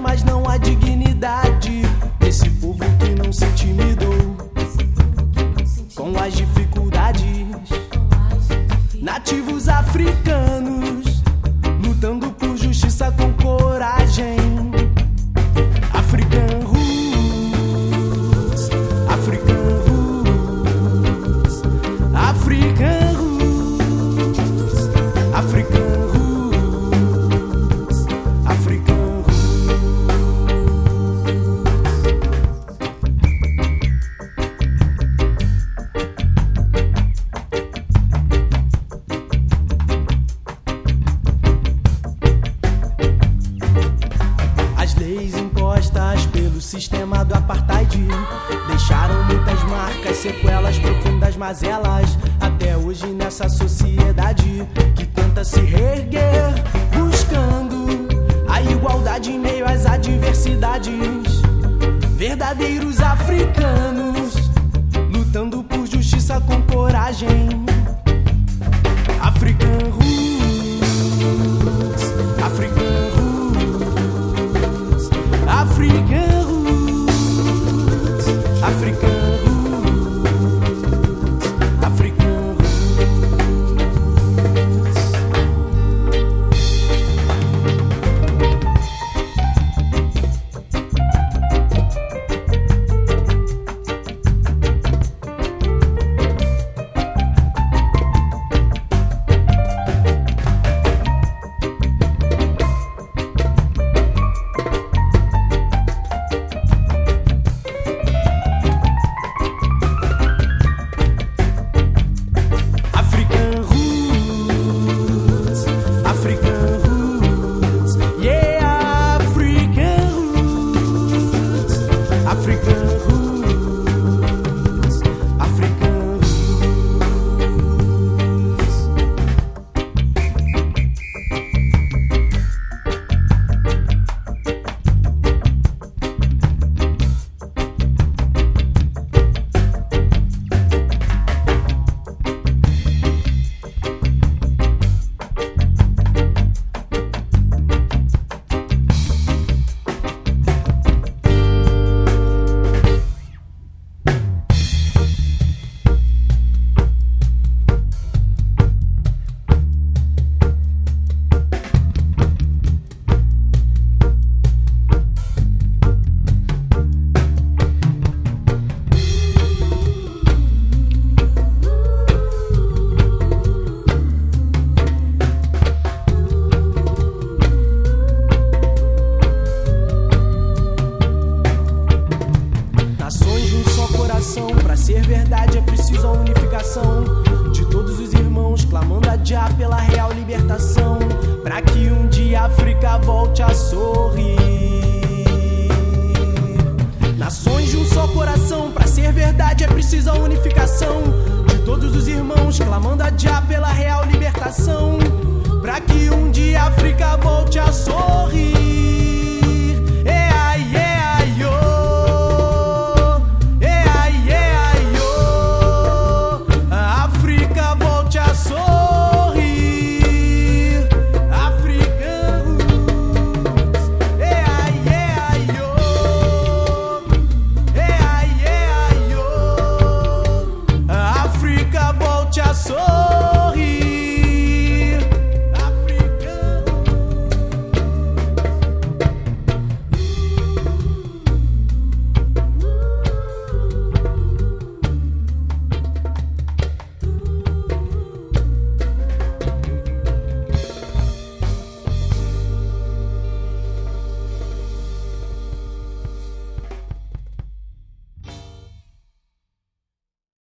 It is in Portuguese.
mas não a dignidade desse povo que não se intimidou com as dificuldades. Nativos africanos lutando por justiça com coragem. African roots, African roots, African roots, African roots, African roots. As leis impostas pelo sistema do apartheid deixaram muitas marcas, sequelas, profundas mazelas. Até hoje nessa sociedade que tenta se reerguer, buscando a igualdade em meio às adversidades. Verdadeiros africanos lutando por justiça com coragem. African roots, African roots, African roots, African roots, African roots. Pra ser verdade é preciso a unificação de todos os irmãos, clamando a Jah pela real libertação, pra que um dia a África volte a sorrir. Nações de um só coração, pra ser verdade é preciso a unificação de todos os irmãos, clamando a Jah pela real libertação, pra que um dia a África volte a sorrir.